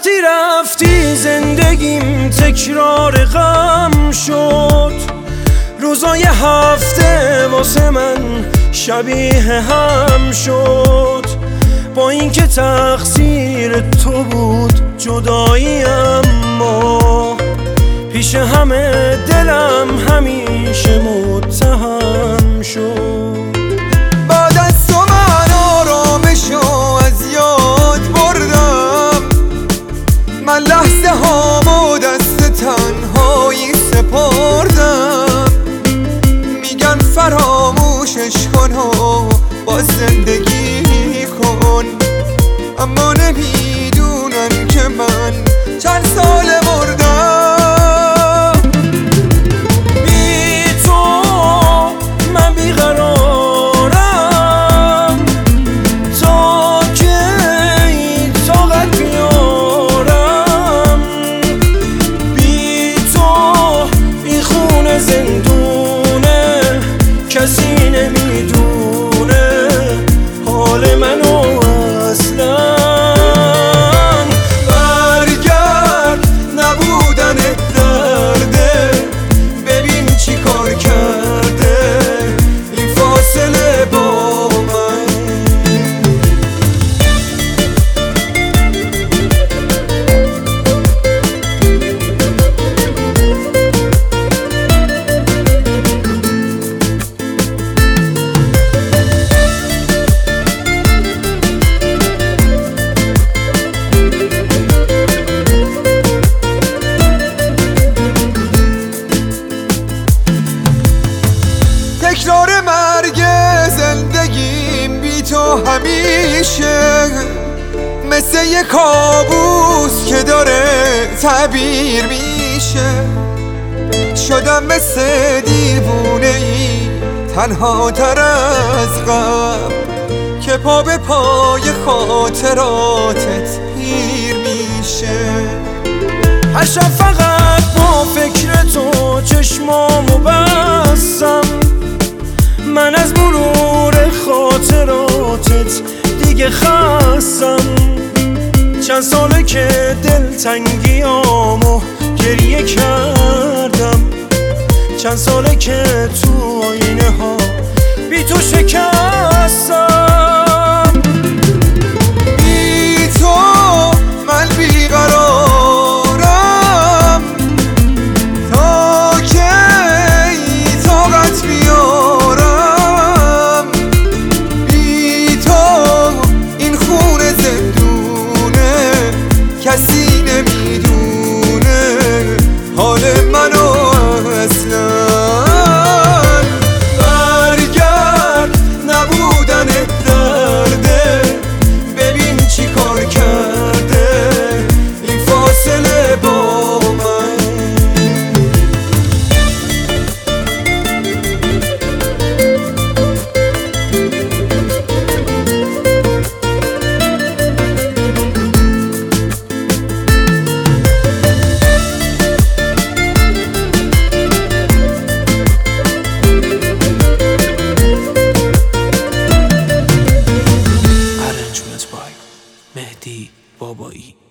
وقتی رفتی زندگیم تکرار غم شد، روزای هفته واسه من شبیه هم شد. با اینکه تقصیر تو بود جدایی، اما پیش همه دلم همیشه متهم شد. بعد از تو من آرامشو از یاد بردم، من لحظه هامو دست تنهایی سپردم. میگن فراموشش کن و با زندگی کن، اما نمیدونن که من چند سال مردم. بی تو من بیقرارم، تا کی طاقت بیارم. بی تو این خونه زندونه، کسی نمیدونه حال منو اصلا. برگرد نبودن درده، ببین چی کار کرده این فاصله با من. تکرار مرگ زندگیم بی تو همیشه مثل یه کابوس که داره تعبیر میشه. شدم مثل دیوونه ای تنها تر از غم، که پا به پای خاطراتت پیر میشه. هر شب فقط با فکر تو چشمامو بستم، من از مرور خاطراتت دیگه خستم. چند ساله که دلتنگیامو گریه کردم، چند ساله که تو آینه ها بی تو شکستم. بی تو من بیقرارم، تا کی طاقت بیارم. بی تو این خونه زندونه، کسی نمیدونه حال منو اصلا. برگرد نبودن درده، ببین چی کار کرده این فاصله با من. مهدی بابایی.